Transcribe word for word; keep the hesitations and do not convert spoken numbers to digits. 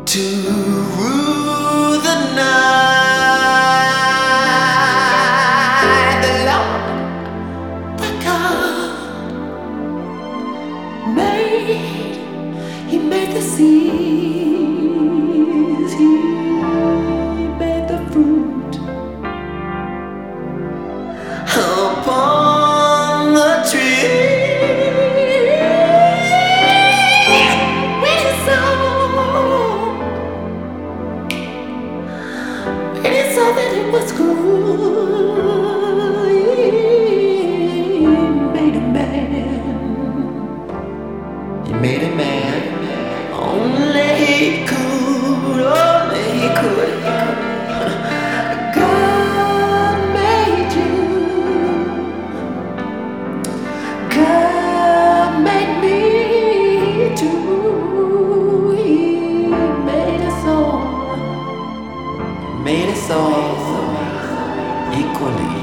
to rule the night. The Lord, my God, made, He made the seas, He made the fruit upon the tree. So that it was good, He made a man. He made a man. Only He could, only He could. God made you. God made me too. He made us all. Made us all equally.